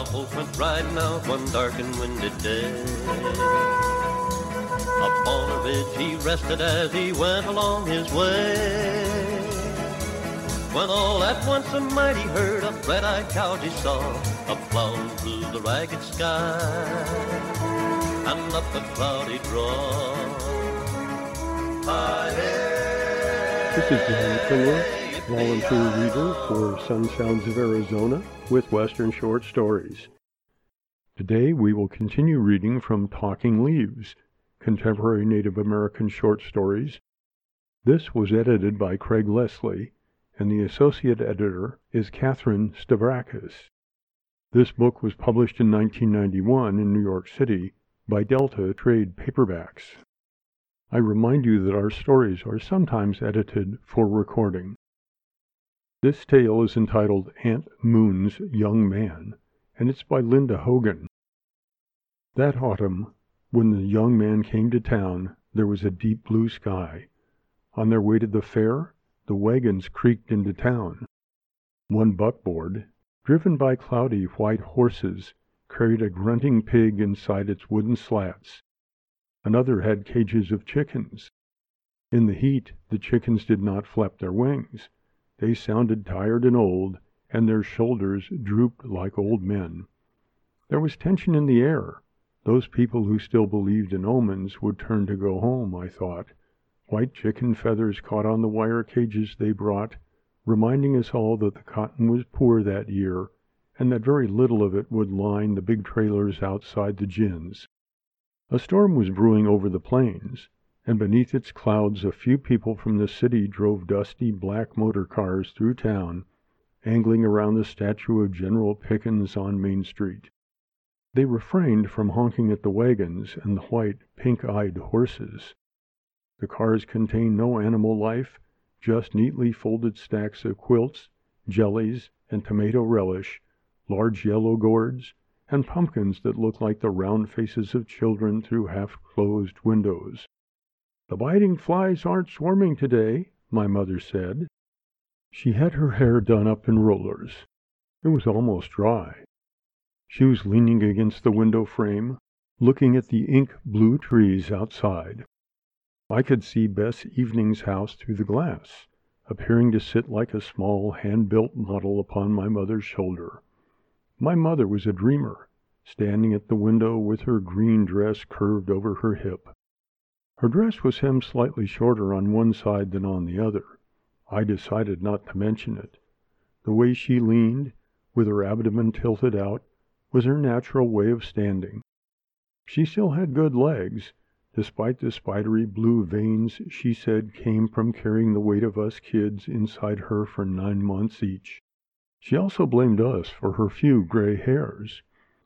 cowpokes went riding out one dark and windy day. Upon a ridge he rested as he went along his way. When all at once a mighty herd of red-eyed cows he saw, a plowing through the ragged sky, and up the cloudy draw. This is John Kindler, volunteer reader for Sun Sounds of Arizona with Western Short Stories. Today we will continue reading from Talking Leaves, Contemporary Native American Short Stories. This was edited by Craig Leslie, and the associate editor is Catherine Stavrakis. This book was published in 1991 in New York City by Delta Trade Paperbacks. I remind you that our stories are sometimes edited for recording. This tale is entitled Aunt Moon's Young Man, and it's by Linda Hogan. That autumn, when the young man came to town, there was a deep blue sky. On their way to the fair, the wagons creaked into town. One buckboard, driven by cloudy white horses, carried a grunting pig inside its wooden slats. Another had cages of chickens. In the heat, the chickens did not flap their wings. They sounded tired and old, and their shoulders drooped like old men. There was tension in the air. Those people who still believed in omens would turn to go home, I thought. White chicken feathers caught on the wire cages they brought, reminding us all that the cotton was poor that year, and that very little of it would line the big trailers outside the gins. A storm was brewing over the plains, and beneath its clouds a few people from the city drove dusty black motor cars through town, angling around the statue of General Pickens on Main Street. They refrained from honking at the wagons and the white, pink-eyed horses. The cars contained no animal life, just neatly folded stacks of quilts, jellies, and tomato relish, large yellow gourds, and pumpkins that looked like the round faces of children through half-closed windows. "The biting flies aren't swarming today," my mother said. She had her hair done up in rollers. It was almost dry. She was leaning against the window frame, looking at the ink-blue trees outside. I could see Bess Evening's house through the glass, appearing to sit like a small hand-built model upon my mother's shoulder. My mother was a dreamer, standing at the window with her green dress curved over her hip. Her dress was hemmed slightly shorter on one side than on the other. I decided not to mention it. The way she leaned, with her abdomen tilted out, was her natural way of standing. She still had good legs, despite the spidery blue veins she said came from carrying the weight of us kids inside her for 9 months each. She also blamed us for her few gray hairs.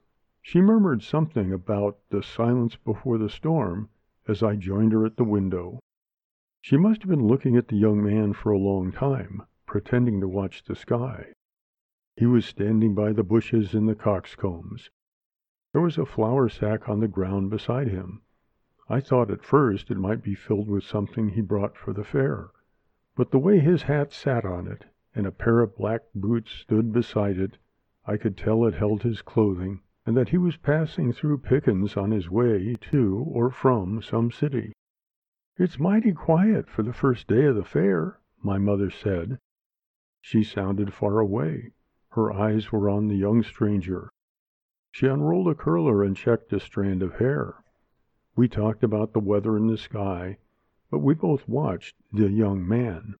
She murmured something about the silence before the storm as I joined her at the window. She must have been looking at the young man for a long time, pretending to watch the sky. He was standing by the bushes in the coxcombs. There was a flour sack on the ground beside him. I thought at first it might be filled with something he brought for the fair, but the way his hat sat on it, and a pair of black boots stood beside it, I could tell it held his clothing, and that he was passing through Pickens on his way to or from some city. "It's mighty quiet for the first day of the fair," my mother said. She sounded far away. Her eyes were on the young stranger. She unrolled a curler and checked a strand of hair. We talked about the weather and the sky, but we both watched the young man.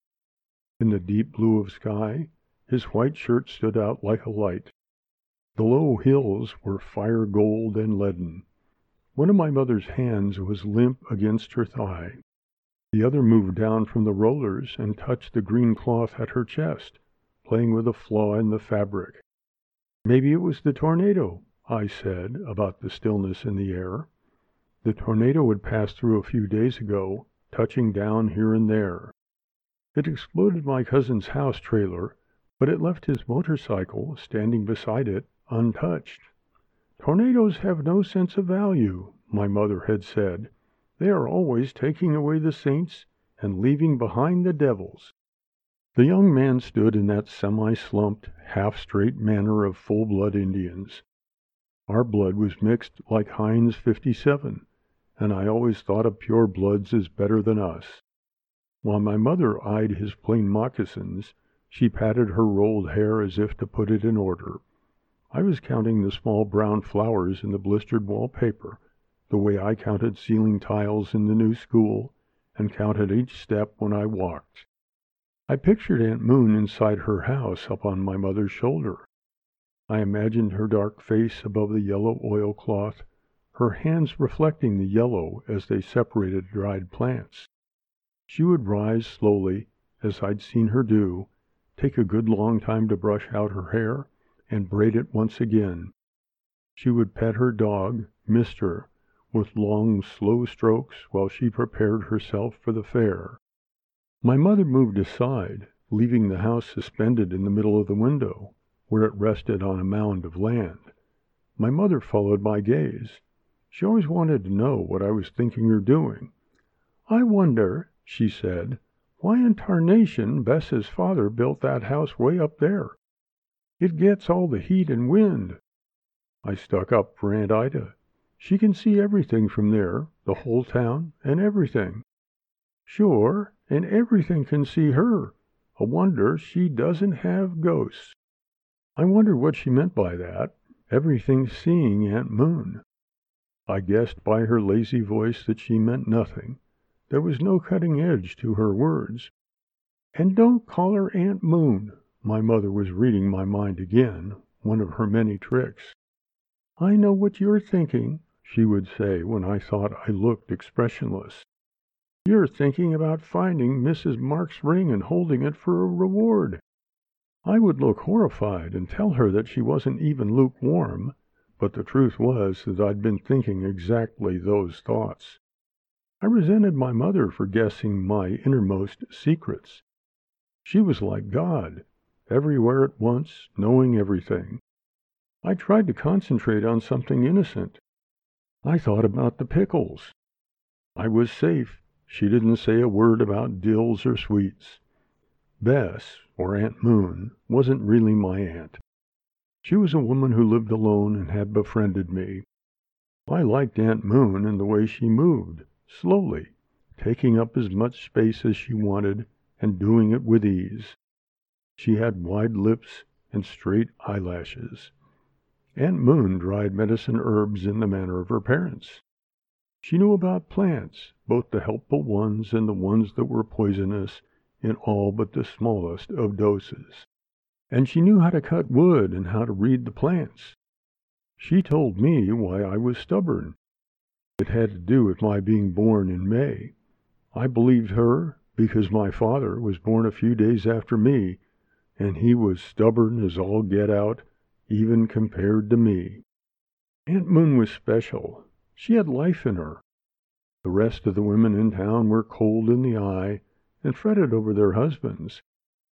In the deep blue of sky, his white shirt stood out like a light. The low hills were fire gold and leaden. One of my mother's hands was limp against her thigh. The other moved down from the rollers and touched the green cloth at her chest, playing with a flaw in the fabric. "Maybe it was the tornado," I said, about the stillness in the air. The tornado had passed through a few days ago, touching down here and there. It exploded my cousin's house trailer, but it left his motorcycle, standing beside it, untouched. "Tornadoes have no sense of value," my mother had said. "They are always taking away the saints and leaving behind the devils." The young man stood in that semi-slumped, half-straight manner of full-blood Indians. Our blood was mixed like Heinz 57, and I always thought of pure bloods as better than us. While my mother eyed his plain moccasins, she patted her rolled hair as if to put it in order. I was counting the small brown flowers in the blistered wallpaper, the way I counted ceiling tiles in the new school, and counted each step when I walked. I pictured Aunt Moon inside her house up on my mother's shoulder. I imagined her dark face above the yellow oilcloth, her hands reflecting the yellow as they separated dried plants. She would rise slowly, as I'd seen her do, take a good long time to brush out her hair, and braid it once again. She would pet her dog, Mister, with long, slow strokes while she prepared herself for the fair. My mother moved aside, leaving the house suspended in the middle of the window, where it rested on a mound of land. My mother followed my gaze. She always wanted to know what I was thinking or doing. "I wonder," she said, "why in tarnation Bess's father built that house way up there? It gets all the heat and wind." I stuck up for Aunt Ida. "She can see everything from there, the whole town and everything." "Sure, and everything can see her. A wonder she doesn't have ghosts." I wondered what she meant by that, everything seeing Aunt Moon. I guessed by her lazy voice that she meant nothing. There was no cutting edge to her words. "And don't call her Aunt Moon." My mother was reading my mind again, one of her many tricks. "I know what you're thinking," she would say when I thought I looked expressionless. "You're thinking about finding Mrs. Marks' ring and holding it for a reward." I would look horrified and tell her that she wasn't even lukewarm, but the truth was that I'd been thinking exactly those thoughts. I resented my mother for guessing my innermost secrets. She was like God, everywhere at once, knowing everything. I tried to concentrate on something innocent. I thought about the pickles. I was safe. She didn't say a word about dills or sweets. Bess, or Aunt Moon, wasn't really my aunt. She was a woman who lived alone and had befriended me. I liked Aunt Moon and the way she moved, slowly, taking up as much space as she wanted and doing it with ease. She had wide lips and straight eyelashes. Aunt Moon dried medicine herbs in the manner of her parents. She knew about plants, both the helpful ones and the ones that were poisonous, in all but the smallest of doses. And she knew how to cut wood and how to read the plants. She told me why I was stubborn. It had to do with my being born in May. I believed her because my father was born a few days after me, and he was stubborn as all get out, even compared to me. Aunt Moon was special. She had life in her. The rest of the women in town were cold in the eye and fretted over their husbands.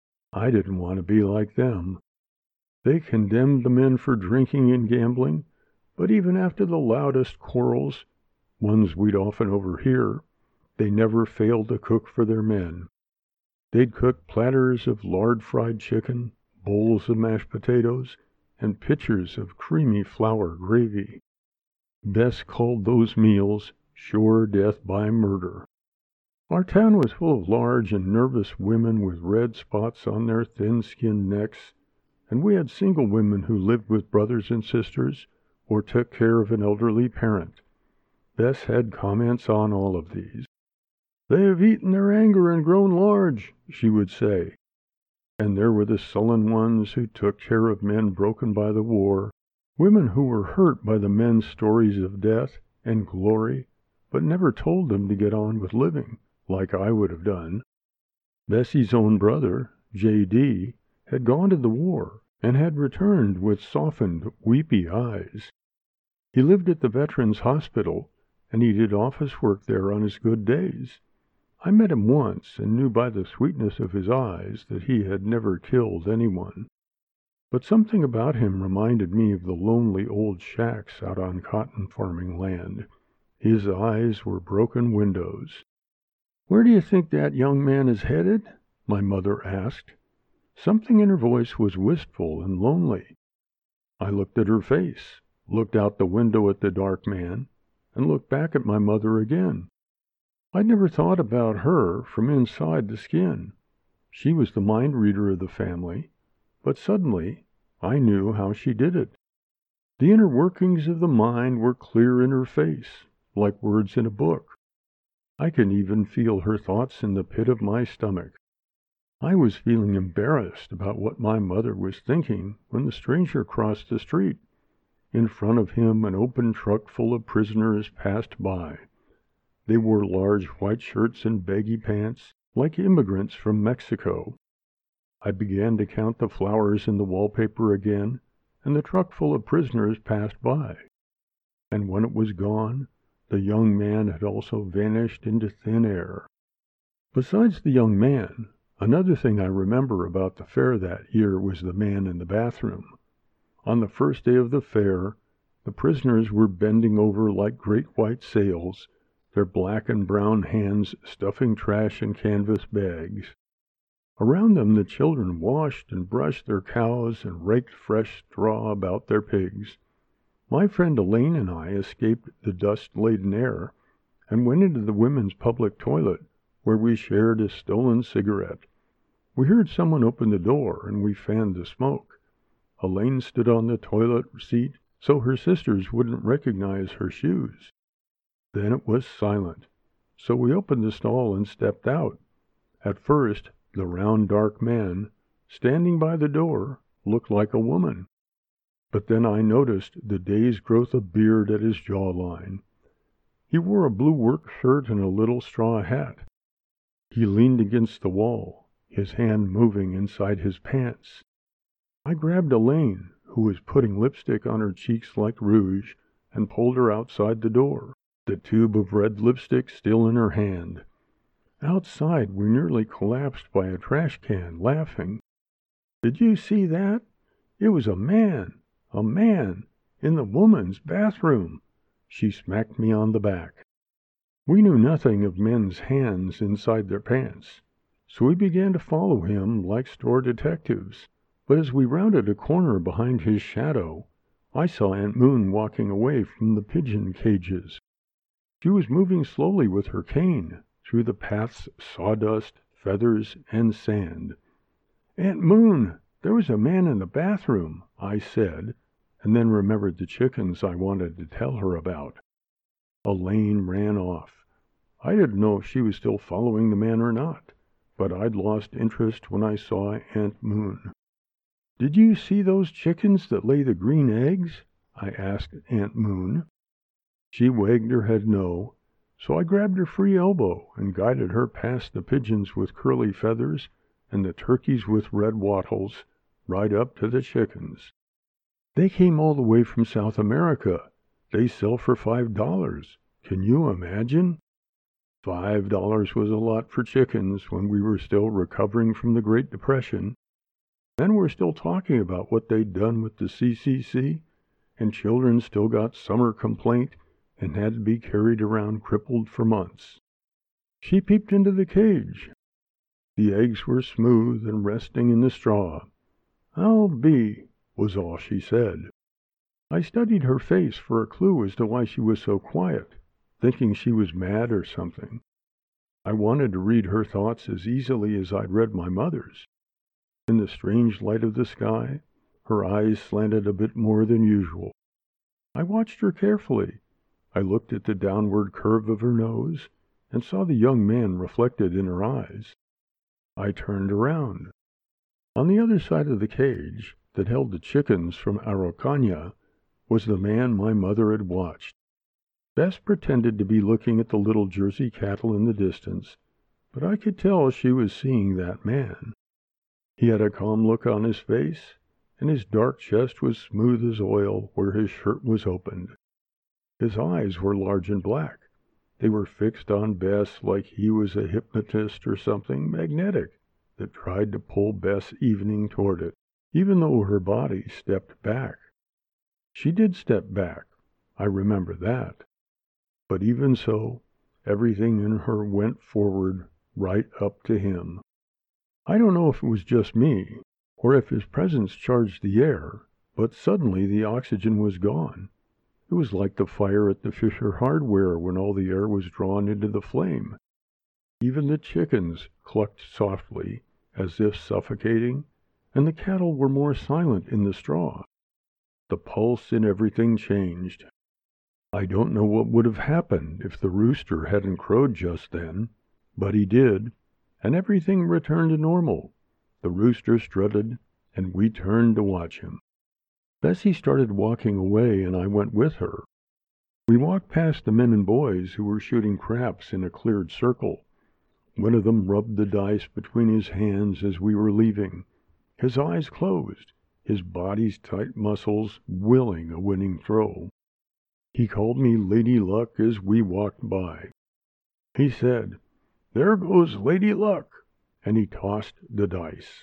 I didn't want to be like them. They condemned the men for drinking and gambling, but even after the loudest quarrels, ones we'd often overhear, they never failed to cook for their men. They'd cook platters of lard-fried chicken, bowls of mashed potatoes, and pitchers of creamy flour gravy. Bess called those meals sure death by murder. Our town was full of large and nervous women with red spots on their thin-skinned necks, and we had single women who lived with brothers and sisters or took care of an elderly parent. Bess had comments on all of these. "They have eaten their anger and grown large," she would say. And there were the sullen ones who took care of men broken by the war, women who were hurt by the men's stories of death and glory, but never told them to get on with living, like I would have done. Bessie's own brother, J.D., had gone to the war and had returned with softened, weepy eyes. He lived at the Veterans Hospital, and he did office work there on his good days. I met him once and knew by the sweetness of his eyes that he had never killed anyone. But something about him reminded me of the lonely old shacks out on cotton farming land. His eyes were broken windows. "Where do you think that young man is headed?" my mother asked. Something in her voice was wistful and lonely. I looked at her face. looked out the window at the dark man, and looked back at my mother again. I'd never thought about her from inside the skin. She was the mind reader of the family, but suddenly I knew how she did it. The inner workings of the mind were clear in her face, like words in a book. I could even feel her thoughts in the pit of my stomach. I was feeling embarrassed about what my mother was thinking when the stranger crossed the street. In front of him, an open truck full of prisoners passed by. They wore large white shirts and baggy pants, like immigrants from Mexico. I began to count the flowers in the wallpaper again, and the truck full of prisoners passed by. And when it was gone, the young man had also vanished into thin air. Besides the young man, another thing I remember about the fair that year was the man in the bathroom. On the first day of the fair, the prisoners were bending over like great white sails, their black and brown hands stuffing trash in canvas bags. Around them the children washed and brushed their cows and raked fresh straw about their pigs. My friend Elaine and I escaped the dust-laden air and went into the women's public toilet, where we shared a stolen cigarette. We heard someone open the door, and we fanned the smoke. Elaine stood on the toilet seat so her sisters wouldn't recognize her shoes. Then it was silent, so we opened the stall and stepped out. At first, the round, dark man, standing by the door, looked like a woman. But then I noticed the day's growth of beard at his jawline. He wore a blue work shirt and a little straw hat. He leaned against the wall, his hand moving inside his pants. I grabbed Elaine, who was putting lipstick on her cheeks like rouge, and pulled her outside the door, the tube of red lipstick still in her hand. Outside, we nearly collapsed by a trash can, laughing. "Did you see that? It was a man, in the woman's bathroom." She smacked me on the back. We knew nothing of men's hands inside their pants, so we began to follow him like store detectives. But as we rounded a corner behind his shadow, I saw Aunt Moon walking away from the pigeon cages. She was moving slowly with her cane through the paths of sawdust, feathers, and sand. "Aunt Moon, there was a man in the bathroom," I said, and then remembered the chickens I wanted to tell her about. Elaine ran off. I didn't know if she was still following the man or not, but I'd lost interest when I saw Aunt Moon. "Did you see those chickens that lay the green eggs?" I asked Aunt Moon. She wagged her head no, so I grabbed her free elbow and guided her past the pigeons with curly feathers and the turkeys with red wattles, right up to the chickens. "They came all the way from South America. They sell for $5. Can you imagine?" $5 was a lot for chickens when we were still recovering from the Great Depression. Then we're still talking about what they'd done with the CCC, and children still got summer complaint and had to be carried around crippled for months. She peeped into the cage. The eggs were smooth and resting in the straw. "I'll be," was all she said. I studied her face for a clue as to why she was so quiet, thinking she was mad or something. I wanted to read her thoughts as easily as I'd read my mother's. In the strange light of the sky, her eyes slanted a bit more than usual. I watched her carefully. I looked at the downward curve of her nose and saw the young man reflected in her eyes. I turned around. On the other side of the cage that held the chickens from Araucania was the man my mother had watched. Bess pretended to be looking at the little Jersey cattle in the distance, but I could tell she was seeing that man. He had a calm look on his face, and his dark chest was smooth as oil where his shirt was opened. His eyes were large and black. They were fixed on Bess like he was a hypnotist or something magnetic that tried to pull Bess evening toward it, even though her body stepped back. She did step back, I remember that. But even so, everything in her went forward right up to him. I don't know if it was just me, or if his presence charged the air, but suddenly the oxygen was gone, It was like the fire at the Fisher Hardware when all the air was drawn into the flame. Even the chickens clucked softly, as if suffocating, and the cattle were more silent in the straw. The pulse in everything changed. I don't know what would have happened if the rooster hadn't crowed just then, but he did, and everything returned to normal. The rooster strutted, and we turned to watch him. Bessie started walking away, and I went with her. We walked past the men and boys who were shooting craps in a cleared circle. One of them rubbed the dice between his hands as we were leaving, his eyes closed, his body's tight muscles willing a winning throw. He called me Lady Luck as we walked by. He said, "There goes Lady Luck," and he tossed the dice.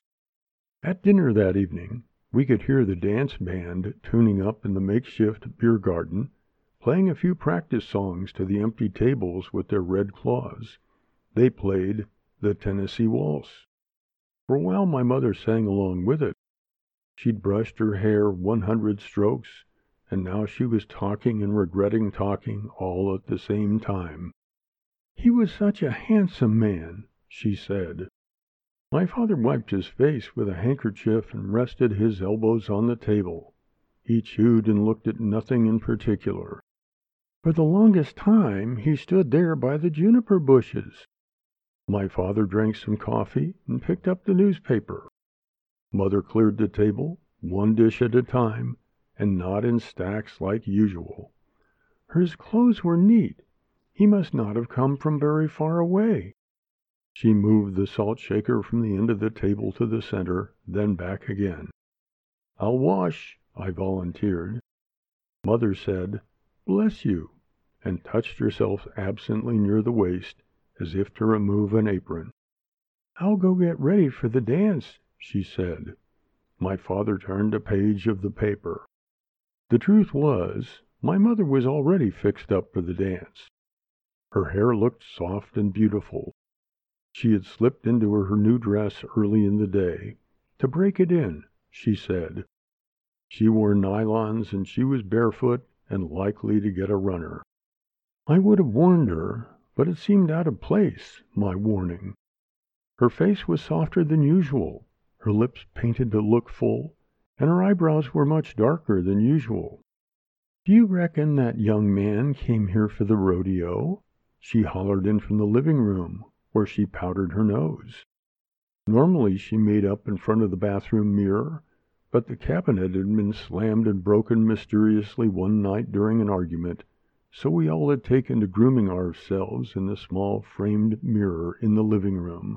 At dinner that evening, we could hear the dance band tuning up in the makeshift beer garden, playing a few practice songs to the empty tables with their red claws. They played the Tennessee Waltz. For a while my mother sang along with it. She'd brushed her hair 100 strokes, and now she was talking and regretting talking all at the same time. "He was such a handsome man," she said. My father wiped his face with a handkerchief and rested his elbows on the table. He chewed and looked at nothing in particular. "For the longest time he stood there by the juniper bushes." My father drank some coffee and picked up the newspaper. Mother cleared the table, one dish at a time, and not in stacks like usual. "His clothes were neat. He must not have come from very far away." She moved the salt shaker from the end of the table to the center, then back again. "I'll wash," I volunteered. Mother said, "Bless you," and touched herself absently near the waist, as if to remove an apron. "I'll go get ready for the dance," she said. My father turned a page of the paper. The truth was, my mother was already fixed up for the dance. Her hair looked soft and beautiful. She had slipped into her new dress early in the day. To break it in, she said. She wore nylons, and she was barefoot and likely to get a runner. I would have warned her, but it seemed out of place, my warning. Her face was softer than usual, her lips painted to look full, and her eyebrows were much darker than usual. "Do you reckon that young man came here for the rodeo?" she hollered in from the living room, where she powdered her nose. Normally she made up in front of the bathroom mirror, but the cabinet had been slammed and broken mysteriously one night during an argument, so we all had taken to grooming ourselves in the small framed mirror in the living room.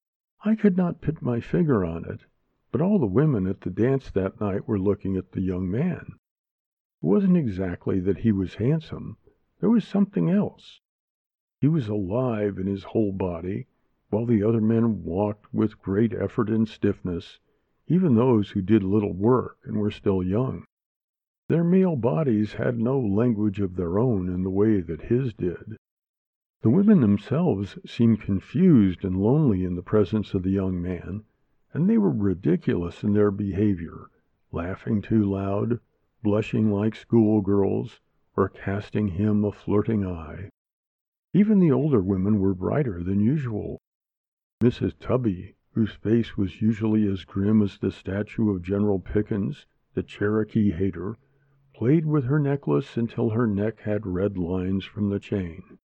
I could not put my finger on it, but all the women at the dance that night were looking at the young man. It wasn't exactly that he was handsome. There was something else. He was alive in his whole body, while the other men walked with great effort and stiffness, even those who did little work and were still young. Their male bodies had no language of their own in the way that his did. The women themselves seemed confused and lonely in the presence of the young man, and they were ridiculous in their behavior, laughing too loud, blushing like schoolgirls, or casting him a flirting eye. Even the older women were brighter than usual. Mrs. Tubby, whose face was usually as grim as the statue of General Pickens, the Cherokee hater, played with her necklace until her neck had red lines from the chain.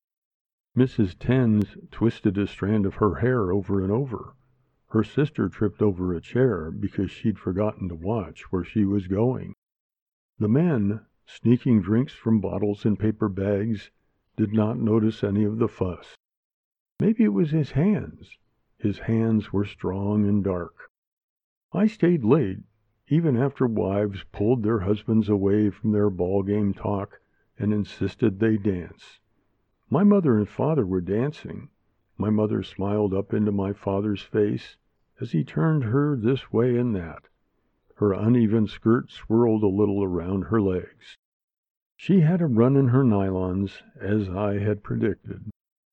Mrs. Tens twisted a strand of her hair over and over. Her sister tripped over a chair because she'd forgotten to watch where she was going. The men, sneaking drinks from bottles in paper bags, did not notice any of the fuss. Maybe it was his hands. His hands were strong and dark. I stayed late, even after wives pulled their husbands away from their ball game talk and insisted they dance. My mother and father were dancing. My mother smiled up into my father's face as he turned her this way and that. Her uneven skirt swirled a little around her legs. She had a run in her nylons, as I had predicted.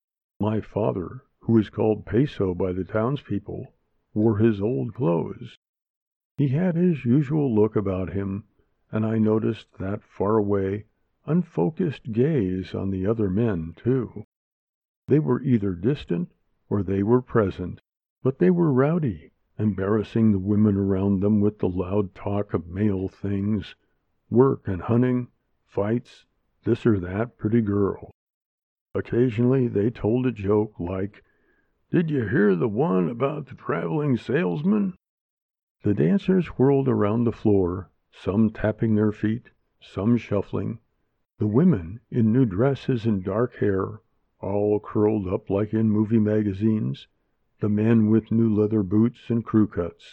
My father, who was called Peso by the townspeople, wore his old clothes. He had his usual look about him, and I noticed that far away, unfocused gaze on the other men, too. They were either distant or they were present, but they were rowdy, embarrassing the women around them with the loud talk of male things, work and hunting, fights, this or that pretty girl. Occasionally they told a joke like, "Did you hear the one about the traveling salesman?" The dancers whirled around the floor, some tapping their feet, some shuffling. The women, in new dresses and dark hair, all curled up like in movie magazines. The men with new leather boots and crew cuts.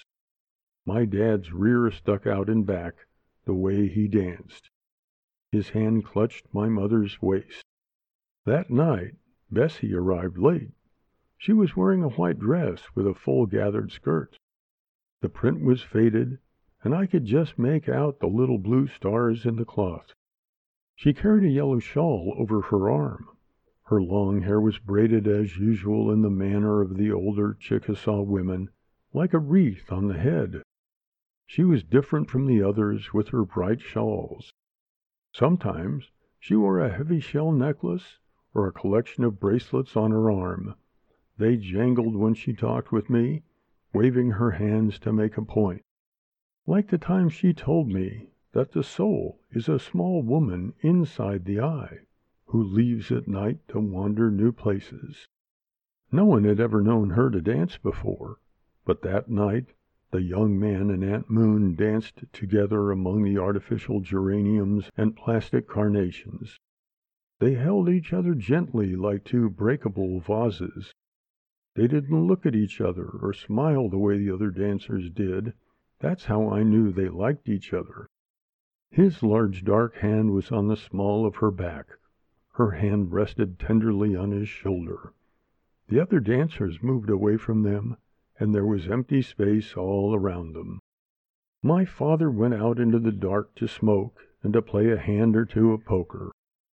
My dad's rear stuck out in back, the way he danced. His hand clutched my mother's waist. That night, Bessie arrived late. She was wearing a white dress with a full gathered skirt. The print was faded, and I could just make out the little blue stars in the cloth. She carried a yellow shawl over her arm. Her long hair was braided as usual in the manner of the older Chickasaw women, like a wreath on the head. She was different from the others with her bright shawls. Sometimes she wore a heavy shell necklace or a collection of bracelets on her arm. They jangled when she talked with me, waving her hands to make a point. Like the time she told me that the soul is a small woman inside the eye, who leaves at night to wander new places. No one had ever known her to dance before, but that night the young man and Aunt Moon danced together among the artificial geraniums and plastic carnations. They held each other gently like two breakable vases. They didn't look at each other or smile the way the other dancers did. That's how I knew they liked each other. His large dark hand was on the small of her back. Her hand rested tenderly on his shoulder. The other dancers moved away from them, and there was empty space all around them. My father went out into the dark to smoke and to play a hand or two of poker.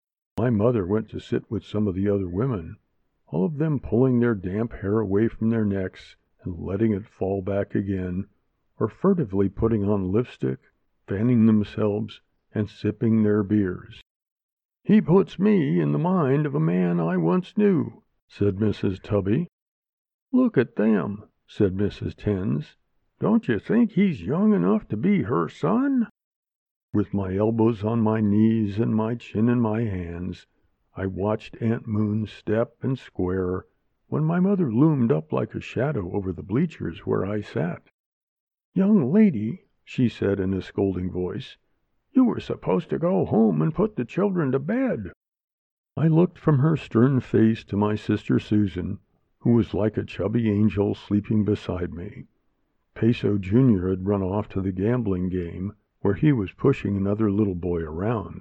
My mother went to sit with some of the other women, all of them pulling their damp hair away from their necks and letting it fall back again, or furtively putting on lipstick, fanning themselves, and sipping their beers. "He puts me in the mind of a man I once knew," said Mrs. Tubby. "Look at them," said Mrs. Tens. "Don't you think he's young enough to be her son?" With my elbows on my knees and my chin in my hands, I watched Aunt Moon step and square when my mother loomed up like a shadow over the bleachers where I sat. "Young lady," she said in a scolding voice, "you were supposed to go home and put the children to bed." I looked from her stern face to my sister Susan, who was like a chubby angel sleeping beside me. Peso Jr. had run off to the gambling game, where he was pushing another little boy around.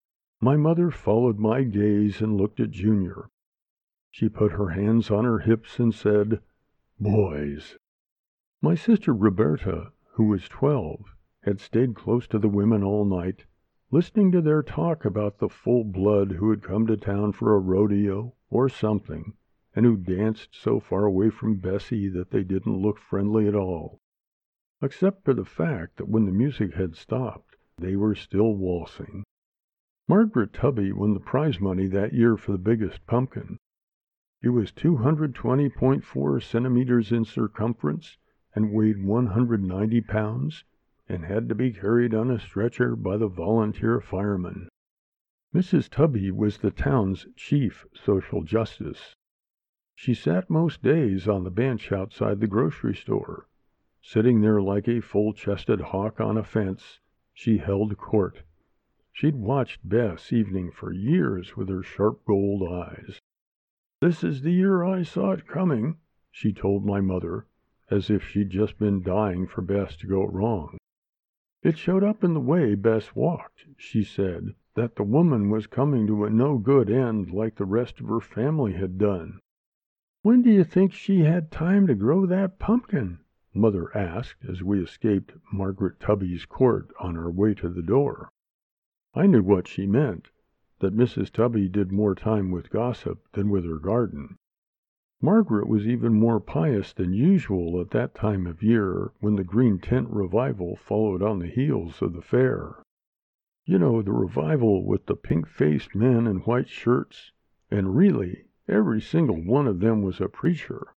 My mother followed my gaze and looked at Junior. She put her hands on her hips and said, "Boys." My sister Roberta, who was 12, had stayed close to the women all night, listening to their talk about the full blood who had come to town for a rodeo or something, and who danced so far away from Bessie that they didn't look friendly at all, except for the fact that when the music had stopped, they were still waltzing. Margaret Tubby won the prize money that year for the biggest pumpkin. It was 220.4 centimeters in circumference and weighed 190 pounds, and had to be carried on a stretcher by the volunteer firemen. Mrs. Tubby was the town's chief social justice. She sat most days on the bench outside the grocery store. Sitting there like a full-chested hawk on a fence, she held court. She'd watched Bess evening for years with her sharp gold eyes. "This is the year I saw it coming," she told my mother, as if she'd just been dying for Bess to go wrong. "It showed up in the way Bess walked," she said, "that the woman was coming to a no-good end like the rest of her family had done." "When do you think she had time to grow that pumpkin?" Mother asked as we escaped Margaret Tubby's court on our way to the door. I knew what she meant, that Mrs. Tubby did more time with gossip than with her garden. Margaret was even more pious than usual at that time of year when the green tent revival followed on the heels of the fair. You know, the revival with the pink-faced men in white shirts, and really, every single one of them was a preacher.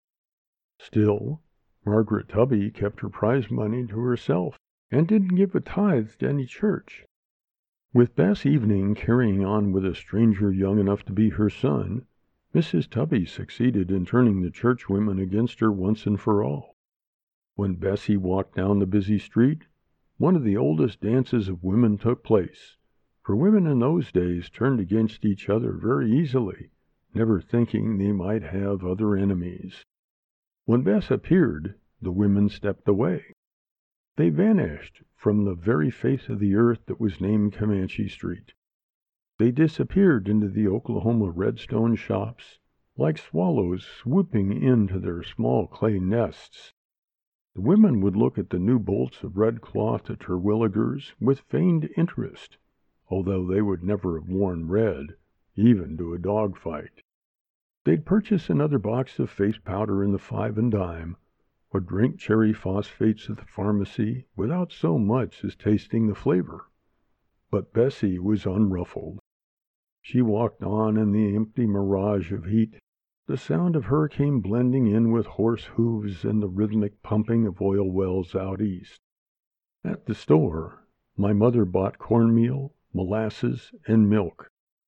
Still, Margaret Tubby kept her prize money to herself and didn't give a tithe to any church. With Bess Evening carrying on with a stranger young enough to be her son, Mrs. Tubby succeeded in turning the churchwomen against her once and for all. When Bessie walked down the busy street, one of the oldest dances of women took place, for women in those days turned against each other very easily, never thinking they might have other enemies. When Bess appeared, the women stepped away. They vanished from the very face of the earth that was named Comanche Street. They disappeared into the Oklahoma redstone shops, like swallows swooping into their small clay nests. The women would look at the new bolts of red cloth at Terwilliger's with feigned interest, although they would never have worn red, even to a dog fight. They'd purchase another box of face powder in the 5 and dime, or drink cherry phosphates at the pharmacy without so much as tasting the flavor. But Bessie was unruffled. She walked on in the empty mirage of heat. The sound of her came blending in with horse hooves and the rhythmic pumping of oil wells out east. At the store, my mother bought cornmeal, molasses, and milk.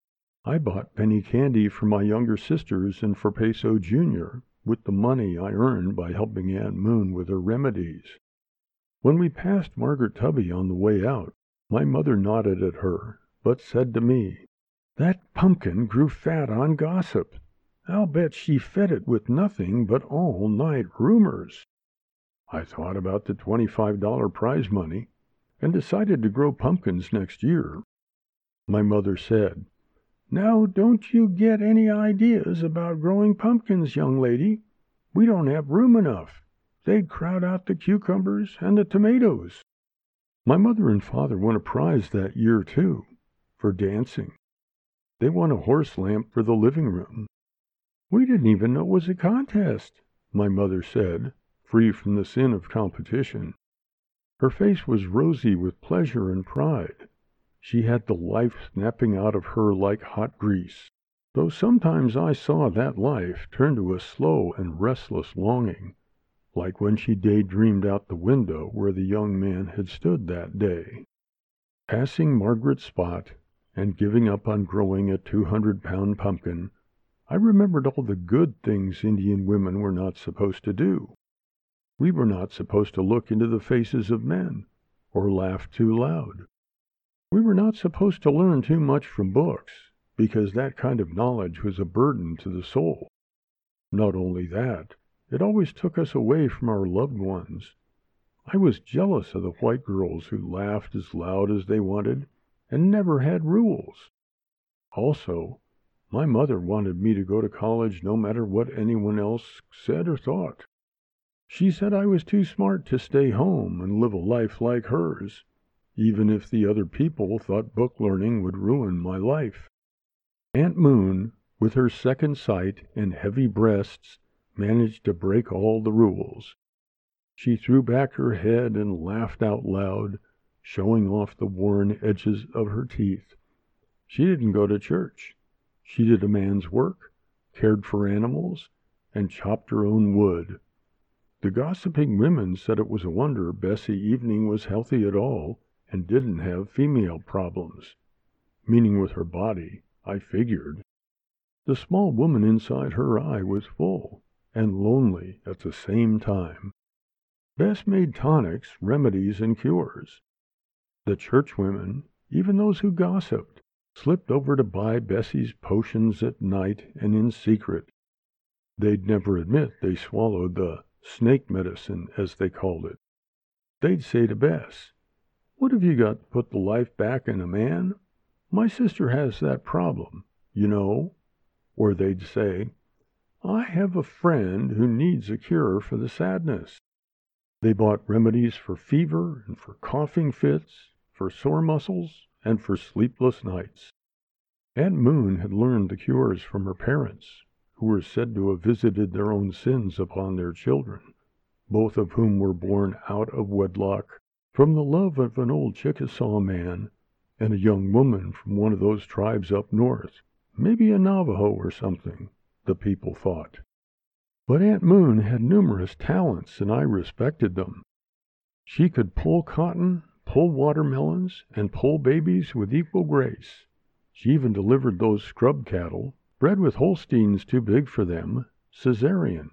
I bought penny candy for my younger sisters and for Peso Jr. with the money I earned by helping Aunt Moon with her remedies. When we passed Margaret Tubby on the way out, my mother nodded at her, but said to me, "That pumpkin grew fat on gossip. I'll bet she fed it with nothing but all-night rumors." I thought about the $25 prize money and decided to grow pumpkins next year. My mother said, "Now, don't you get any ideas about growing pumpkins, young lady. We don't have room enough. They'd crowd out the cucumbers and the tomatoes." My mother and father won a prize that year, too, for dancing. They won a horse lamp for the living room. "We didn't even know it was a contest," my mother said, free from the sin of competition. Her face was rosy with pleasure and pride. She had the life snapping out of her like hot grease, though sometimes I saw that life turn to a slow and restless longing, like when she daydreamed out the window where the young man had stood that day. Passing Margaret's spot and giving up on growing a 200-pound pumpkin, I remembered all the good things Indian women were not supposed to do. We were not supposed to look into the faces of men, or laugh too loud. We were not supposed to learn too much from books, because that kind of knowledge was a burden to the soul. Not only that, it always took us away from our loved ones. I was jealous of the white girls who laughed as loud as they wanted and never had rules. Also, my mother wanted me to go to college no matter what anyone else said or thought. She said I was too smart to stay home and live a life like hers, even if the other people thought book learning would ruin my life. Aunt Moon, with her second sight and heavy breasts, managed to break all the rules. She threw back her head and laughed out loud, showing off the worn edges of her teeth. She didn't go to church. She did a man's work, cared for animals, and chopped her own wood. The gossiping women said it was a wonder Bessie Evening was healthy at all and didn't have female problems. Meaning with her body, I figured. The small woman inside her eye was full and lonely at the same time. Bess made tonics, remedies, and cures. The churchwomen, even those who gossiped, slipped over to buy Bessie's potions at night and in secret. They'd never admit they swallowed the snake medicine, as they called it. They'd say to Bess, "What have you got to put the life back in a man? My sister has that problem, you know." Or they'd say, "I have a friend who needs a cure for the sadness." They bought remedies for fever and for coughing fits, for sore muscles, and for sleepless nights. Aunt Moon had learned the cures from her parents, who were said to have visited their own sins upon their children, both of whom were born out of wedlock from the love of an old Chickasaw man and a young woman from one of those tribes up north, maybe a Navajo or something, the people thought. But Aunt Moon had numerous talents, and I respected them. She could pull cotton, pull watermelons, and pull babies with equal grace. She even delivered those scrub cattle, bred with Holsteins too big for them, cesarean.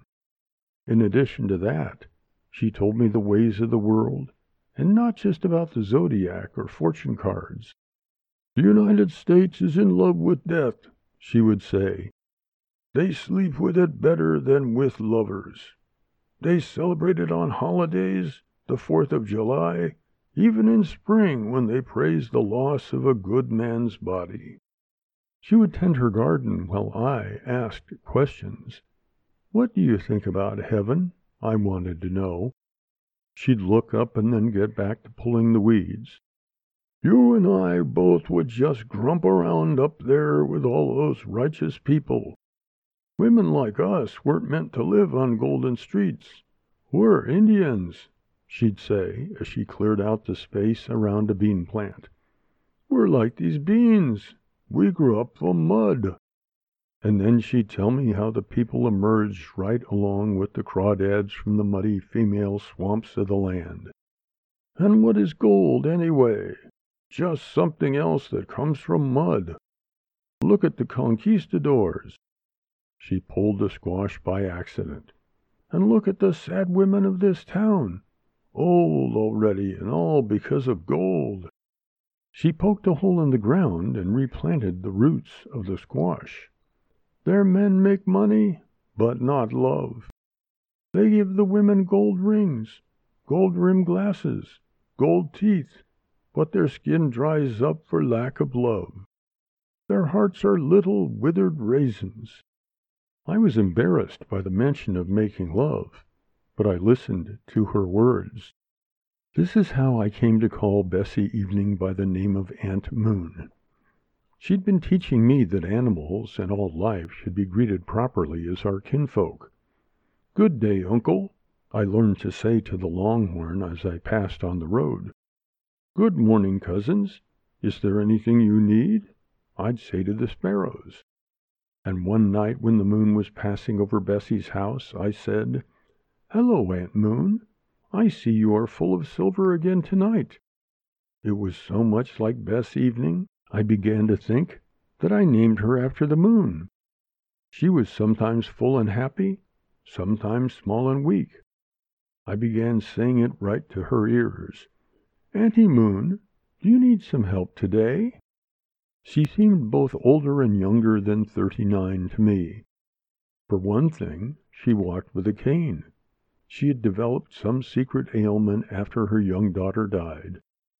In addition to that, she told me the ways of the world, and not just about the zodiac or fortune cards. "The United States is in love with death," she would say. "They sleep with it better than with lovers. They celebrate it on holidays, the 4th of July, even in spring when they praise the loss of a good man's body." She would tend her garden while I asked questions. "What do you think about heaven?" I wanted to know. She'd look up and then get back to pulling the weeds. "You and I both would just grump around up there with all those righteous people. Women like us weren't meant to live on golden streets. We're Indians," she'd say as she cleared out the space around a bean plant. "We're like these beans. We grew up from mud." And then she'd tell me how the people emerged right along with the crawdads from the muddy female swamps of the land. "And what is gold, anyway? Just something else that comes from mud. Look at the conquistadors." She pulled the squash by accident. "And look at the sad women of this town, old already, and all because of gold." She poked a hole in the ground and replanted the roots of the squash. "Their men make money, but not love. They give the women gold rings, gold-rimmed glasses, gold teeth, but their skin dries up for lack of love. Their hearts are little withered raisins." I was embarrassed by the mention of making love, but I listened to her words. This is how I came to call Bessie Evening by the name of Aunt Moon. She'd been teaching me that animals and all life should be greeted properly as our kinfolk. "Good day, Uncle," I learned to say to the longhorn as I passed on the road. "Good morning, cousins. Is there anything you need?" I'd say to the sparrows. And one night when the moon was passing over Bessie's house, I said, "Hello, Aunt Moon. I see you are full of silver again tonight." It was so much like Bess Evening, I began to think, that I named her after the moon. She was sometimes full and happy, sometimes small and weak. I began saying it right to her ears. "Auntie Moon, do you need some help today?" She seemed both older and younger than 39 to me. For one thing, she walked with a cane. She had developed some secret ailment after her young daughter died.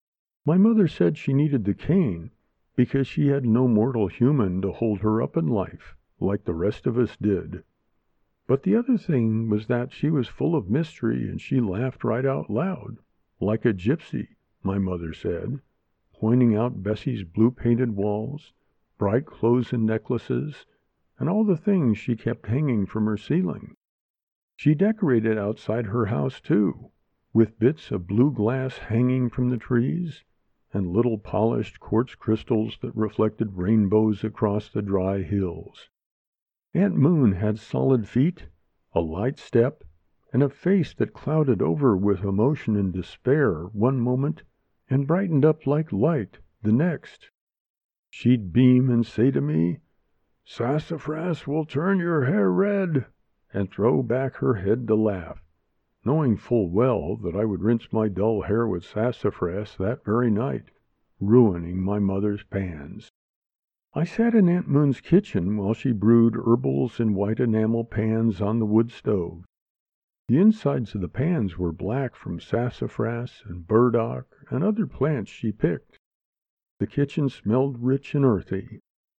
My mother said she needed the cane because she had no mortal human to hold her up in life, like the rest of us did. But the other thing was that she was full of mystery and she laughed right out loud, like a gypsy, my mother said, pointing out Bessie's blue-painted walls, bright clothes and necklaces, and all the things she kept hanging from her ceiling. She decorated outside her house, too, with bits of blue glass hanging from the trees, and little polished quartz crystals that reflected rainbows across the dry hills. Aunt Moon had solid feet, a light step, and a face that clouded over with emotion and despair one moment and brightened up like light the next. She'd beam and say to me, "Sassafras will turn your hair red," and throw back her head to laugh, knowing full well that I would rinse my dull hair with sassafras that very night, ruining my mother's pans. I sat in Aunt Moon's kitchen while she brewed herbals in white enamel pans on the wood stove. The insides of the pans were black from sassafras and burdock and other plants she picked. The kitchen smelled rich and earthy.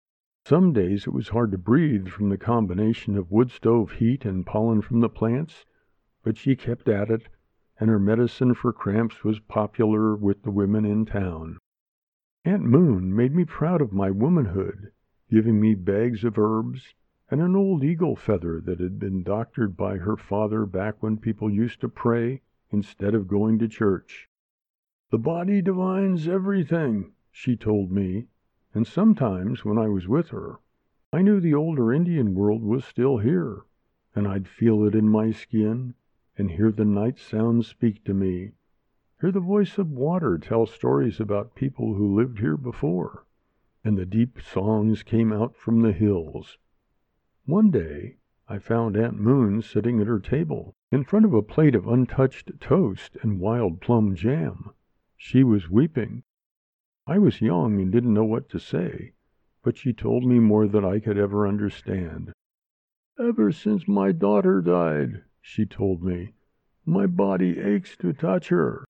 Some days it was hard to breathe from the combination of wood stove heat and pollen from the plants, but she kept at it, and her medicine for cramps was popular with the women in town. Aunt Moon made me proud of my womanhood, giving me bags of herbs and an old eagle feather that had been doctored by her father back when people used to pray instead of going to church. "The body divines everything," she told me, and sometimes when I was with her, I knew the older Indian world was still here, and I'd feel it in my skin and hear the night sounds speak to me, hear the voice of water tell stories about people who lived here before, and the deep songs came out from the hills. One day, I found Aunt Moon sitting at her table, in front of a plate of untouched toast and wild plum jam. She was weeping. I was young and didn't know what to say, but she told me more than I could ever understand. "Ever since my daughter died," she told me, "my body aches to touch her.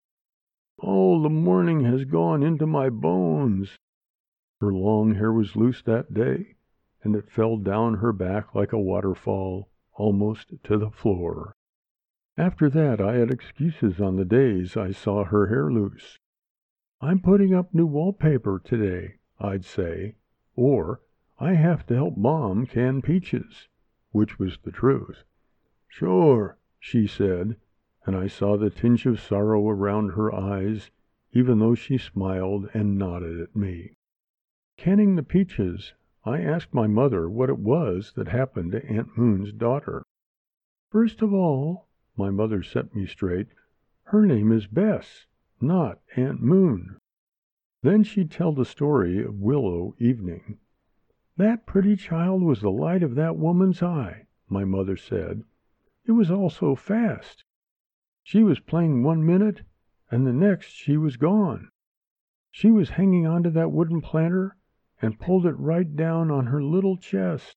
All the morning has gone into my bones." Her long hair was loose that day, and it fell down her back like a waterfall, almost to the floor. After that, I had excuses on the days I saw her hair loose. "I'm putting up new wallpaper today," I'd say, or "I have to help Mom can peaches," which was the truth. "Sure," she said, and I saw the tinge of sorrow around her eyes, even though she smiled and nodded at me. Canning the peaches, I asked my mother what it was that happened to Aunt Moon's daughter. "First of all," my mother set me straight, "her name is Bess, not Aunt Moon." Then she'd tell the story of Willow Evening. "That pretty child was the light of that woman's eye," my mother said. "It was all so fast. She was playing 1 minute, and the next she was gone. She was hanging onto that wooden planter and pulled it right down on her little chest."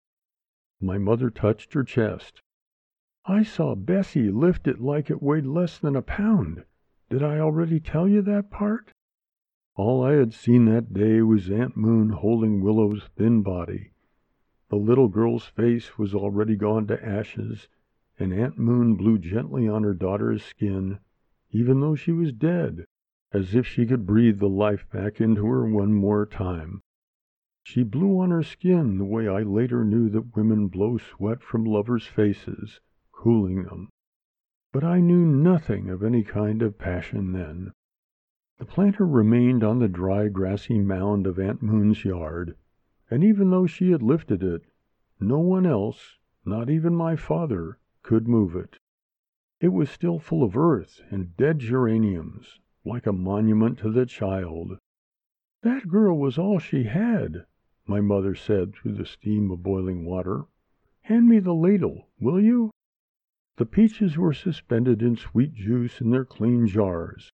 My mother touched her chest. "I saw Bessie lift it like it weighed less than a pound. Did I already tell you that part?" All I had seen that day was Aunt Moon holding Willow's thin body. The little girl's face was already gone to ashes, and Aunt Moon blew gently on her daughter's skin, even though she was dead, as if she could breathe the life back into her one more time. She blew on her skin the way I later knew that women blow sweat from lovers' faces, cooling them. But I knew nothing of any kind of passion then. The planter remained on the dry, grassy mound of Aunt Moon's yard, and even though she had lifted it, no one else, not even my father, could move it. It was still full of earth and dead geraniums, like a monument to the child. "That girl was all she had," my mother said through the steam of boiling water. "Hand me the ladle, will you?" The peaches were suspended in sweet juice in their clean jars.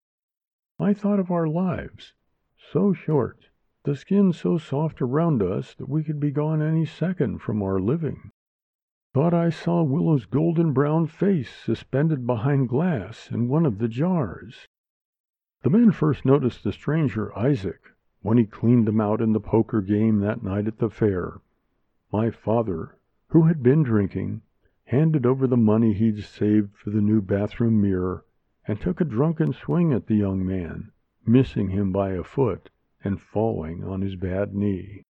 I thought of our lives, so short, the skin so soft around us that we could be gone any second from our living. Thought I saw Willow's golden brown face suspended behind glass in one of the jars. The men first noticed the stranger Isaac when he cleaned them out in the poker game that night at the fair. My father, who had been drinking, handed over the money he'd saved for the new bathroom mirror and took a drunken swing at the young man, missing him by a foot and falling on his bad knee.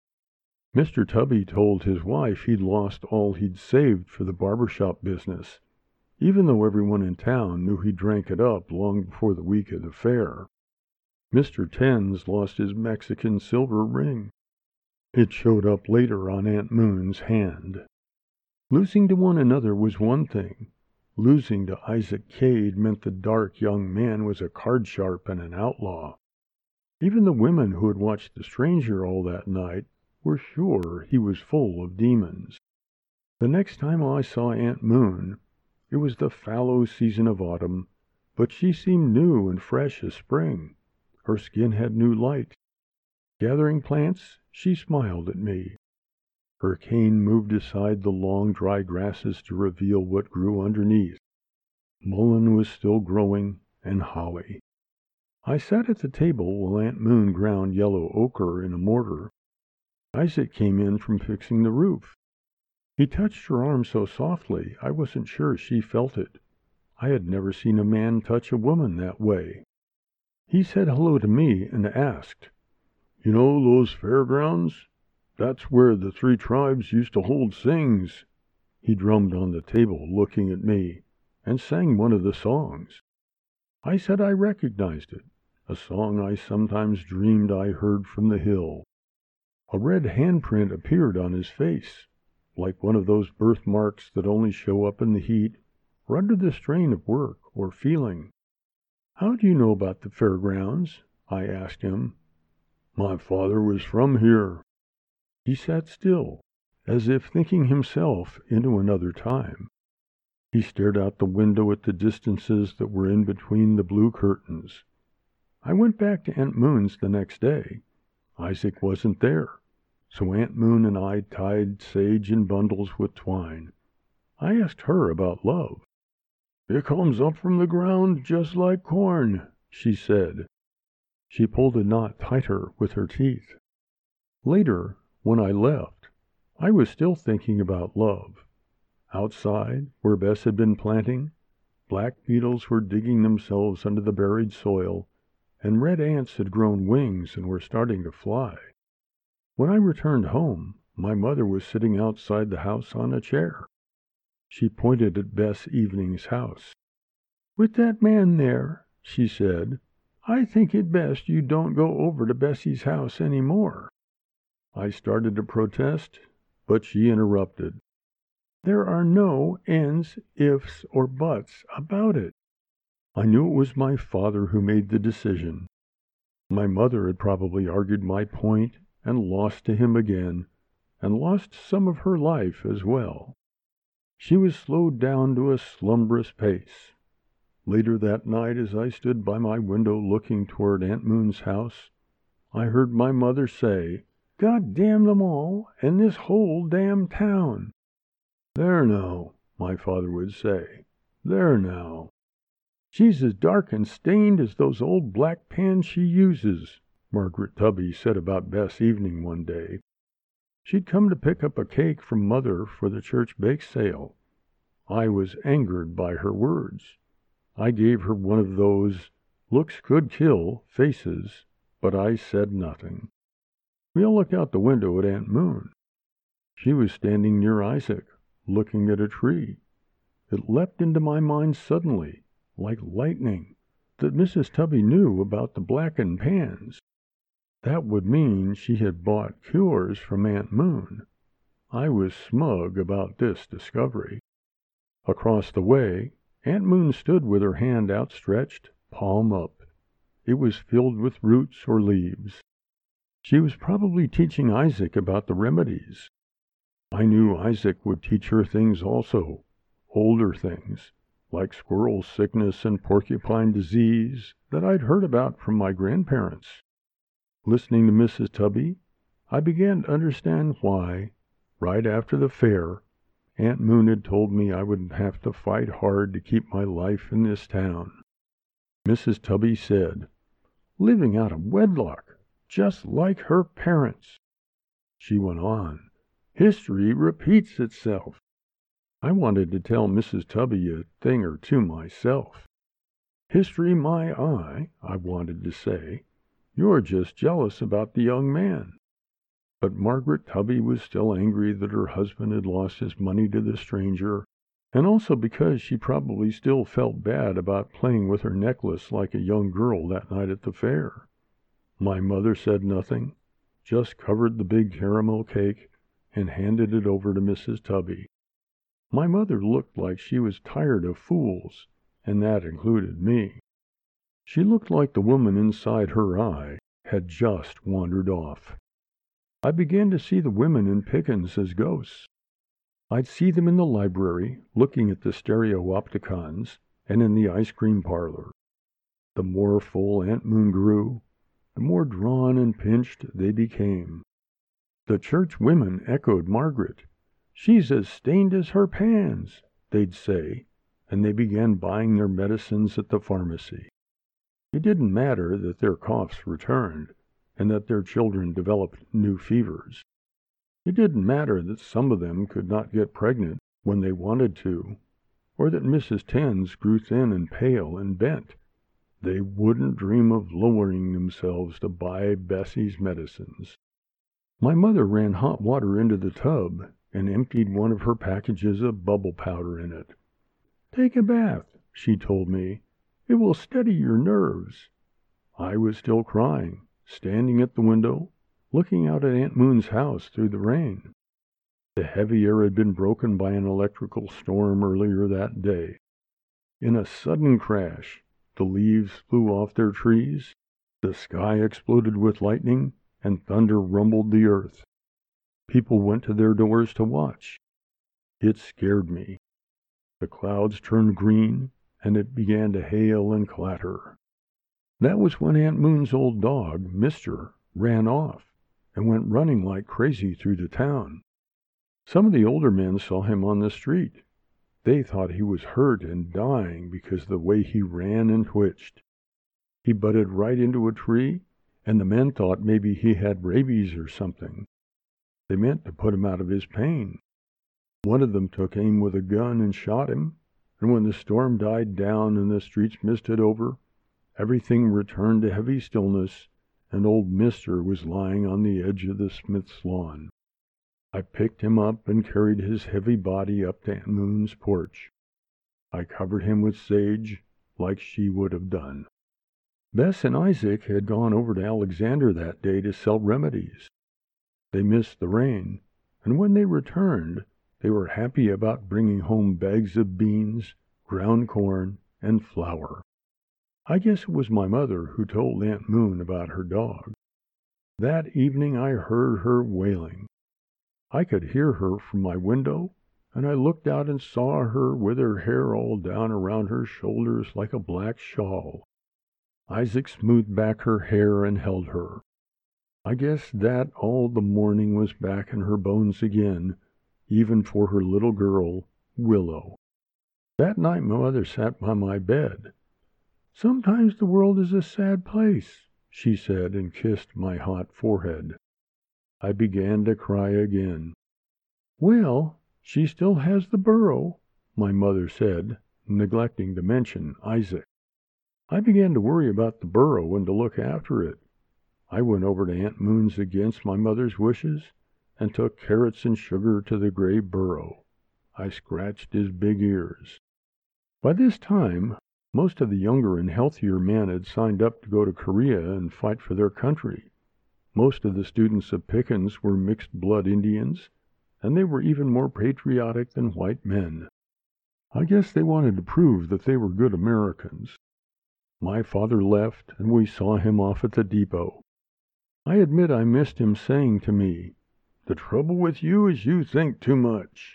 Mr. Tubby told his wife he'd lost all he'd saved for the barbershop business, even though everyone in town knew he drank it up long before the week of the fair. Mr. Tens lost his Mexican silver ring. It showed up later on Aunt Moon's hand. Losing to one another was one thing. Losing to Isaac Cade meant the dark young man was a card-sharp and an outlaw. Even the women who had watched the stranger all that night were sure he was full of demons. The next time I saw Aunt Moon, it was the fallow season of autumn, but she seemed new and fresh as spring. Her skin had new light. Gathering plants, she smiled at me. Her cane moved aside the long, dry grasses to reveal what grew underneath. Mullein was still growing, and holly. I sat at the table while Aunt Moon ground yellow ochre in a mortar. Isaac came in from fixing the roof. He touched her arm so softly I wasn't sure she felt it. I had never seen a man touch a woman that way. He said hello to me and asked, "You know those fairgrounds? That's where the 3 tribes used to hold sings." He drummed on the table, looking at me, and sang one of the songs. I said I recognized it. a song I sometimes dreamed I heard from the hill. A red handprint appeared on his face, like one of those birthmarks that only show up in the heat or under the strain of work or feeling. "How do you know about the fairgrounds?" I asked him. "My father was from here." He sat still, as if thinking himself into another time. He stared out the window at the distances that were in between the blue curtains. I went back to Aunt Moon's the next day. Isaac wasn't there, so Aunt Moon and I tied sage in bundles with twine. I asked her about love. "It comes up from the ground just like corn," she said. She pulled a knot tighter with her teeth. Later, when I left, I was still thinking about love. Outside, where Bess had been planting, black beetles were digging themselves under the buried soil, and red ants had grown wings and were starting to fly. When I returned home, my mother was sitting outside the house on a chair. She pointed at Bess Evening's house. "With that man there," she said, "I think it best you don't go over to Bessie's house any more." I started to protest, but she interrupted. "There are no ands, ifs, or buts about it." I knew it was my father who made the decision. My mother had probably argued my point and lost to him again, and lost some of her life as well. She was slowed down to a slumberous pace. Later that night, as I stood by my window looking toward Aunt Moon's house, I heard my mother say, "God damn them all, and this whole damn town." "There now," my father would say, "there now." "She's as dark and stained as those old black pans she uses," Margaret Tubby said about Bess Evening one day. She'd come to pick up a cake from Mother for the church bake sale. I was angered by her words. I gave her one of those "looks could kill" faces, but I said nothing. We all looked out the window at Aunt Moon. She was standing near Isaac, looking at a tree. It leapt into my mind suddenly, like lightning, that Mrs. Tubby knew about the blackened pans. That would mean she had bought cures from Aunt Moon. I was smug about this discovery. Across the way, Aunt Moon stood with her hand outstretched, palm up. It was filled with roots or leaves. She was probably teaching Isaac about the remedies. I knew Isaac would teach her things also, older things, like squirrel sickness and porcupine disease that I'd heard about from my grandparents. Listening to Mrs. Tubby, I began to understand why, right after the fair, Aunt Moon had told me I would have to fight hard to keep my life in this town. Mrs. Tubby said, "Living out of wedlock, just like her parents." She went on, "History repeats itself." I wanted to tell Mrs. Tubby a thing or two myself. "History my eye," I wanted to say. "You're just jealous about the young man." But Margaret Tubby was still angry that her husband had lost his money to the stranger, and also because she probably still felt bad about playing with her necklace like a young girl that night at the fair. My mother said nothing, just covered the big caramel cake and handed it over to Mrs. Tubby. My mother looked like she was tired of fools, and that included me. She looked like the woman inside her eye had just wandered off. I began to see the women in Pickens as ghosts. I'd see them in the library, looking at the stereopticons, and in the ice cream parlor. The more full Aunt Moon grew, the more drawn and pinched they became. The church women echoed Margaret. "She's as stained as her pans," they'd say, and they began buying their medicines at the pharmacy. It didn't matter that their coughs returned, and that their children developed new fevers. It didn't matter that some of them could not get pregnant when they wanted to, or that Mrs. Tens grew thin and pale and bent. They wouldn't dream of lowering themselves to buy Bessie's medicines. My mother ran hot water into the tub and emptied one of her packages of bubble powder in it. "Take a bath," she told me. "It will steady your nerves." I was still crying, standing at the window, looking out at Aunt Moon's house through the rain. The heavy air had been broken by an electrical storm earlier that day. In a sudden crash, the leaves flew off their trees, the sky exploded with lightning, and thunder rumbled the earth. People went to their doors to watch. It scared me. The clouds turned green, and it began to hail and clatter. That was when Aunt Moon's old dog, Mister, ran off and went running like crazy through the town. Some of the older men saw him on the street. They thought he was hurt and dying because of the way he ran and twitched. He butted right into a tree, and the men thought maybe he had rabies or something. They meant to put him out of his pain. One of them took aim with a gun and shot him, and when the storm died down and the streets misted over, everything returned to heavy stillness, and old Mister was lying on the edge of the Smith's lawn. I picked him up and carried his heavy body up to Aunt Moon's porch. I covered him with sage, like she would have done. Bess and Isaac had gone over to Alexander that day to sell remedies. They missed the rain, and when they returned, they were happy about bringing home bags of beans, ground corn, and flour. I guess it was my mother who told Aunt Moon about her dog. That evening I heard her wailing. I could hear her from my window, and I looked out and saw her with her hair all down around her shoulders like a black shawl. Isaac smoothed back her hair and held her. I guess that all the morning was back in her bones again, even for her little girl, Willow. That night my mother sat by my bed. "Sometimes the world is a sad place," she said, and kissed my hot forehead. I began to cry again. "Well, she still has the burro," my mother said, neglecting to mention Isaac. I began to worry about the burro and to look after it. I went over to Aunt Moon's against my mother's wishes and took carrots and sugar to the gray burro. I scratched his big ears. By this time, most of the younger and healthier men had signed up to go to Korea and fight for their country. Most of the students of Pickens were mixed-blood Indians, and they were even more patriotic than white men. I guess they wanted to prove that they were good Americans. My father left, and we saw him off at the depot. I admit I missed him saying to me, "The trouble with you is you think too much."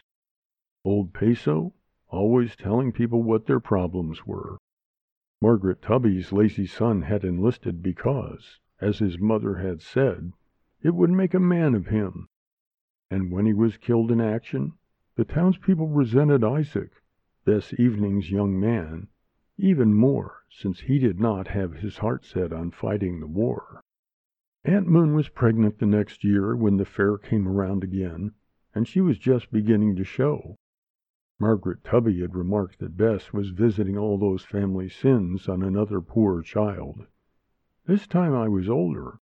Old Peso, always telling people what their problems were. Margaret Tubby's lazy son had enlisted because, as his mother had said, it would make a man of him. And when he was killed in action, the townspeople resented Isaac, Bess Evening's young man, even more, since he did not have his heart set on fighting the war. Aunt Moon was pregnant the next year when the fair came around again, and she was just beginning to show. Margaret Tubby had remarked that Bess was visiting all those family sins on another poor child. This time I was older.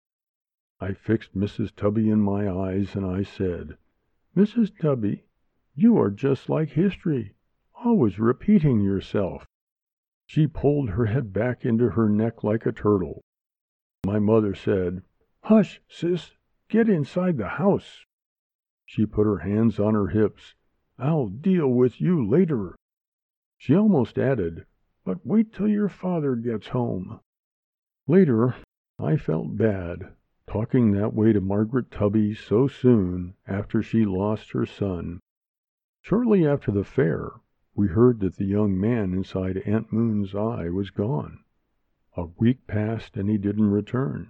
I fixed Mrs. Tubby in my eyes, and I said, "Mrs. Tubby, you are just like history, always repeating yourself." She pulled her head back into her neck like a turtle. My mother said, "Hush, sis, get inside the house." She put her hands on her hips. "I'll deal with you later." She almost added, "But wait till your father gets home." Later, I felt bad, talking that way to Margaret Tubby so soon after she lost her son. Shortly after the fair, we heard that the young man inside Aunt Moon's eye was gone. A week passed and he didn't return.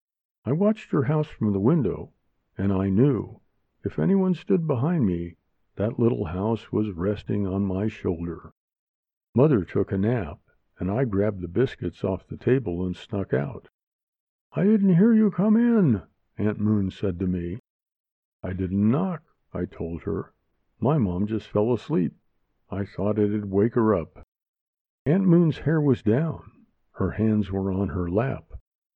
I watched her house from the window, and I knew, if anyone stood behind me, that little house was resting on my shoulder. Mother took a nap, and I grabbed the biscuits off the table and snuck out. "I didn't hear you come in," Aunt Moon said to me. "I didn't knock," I told her. "My mom just fell asleep. I thought it'd wake her up." Aunt Moon's hair was down. Her hands were on her lap.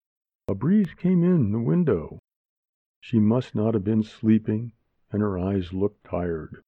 A breeze came in the window. She must not have been sleeping, and her eyes looked tired.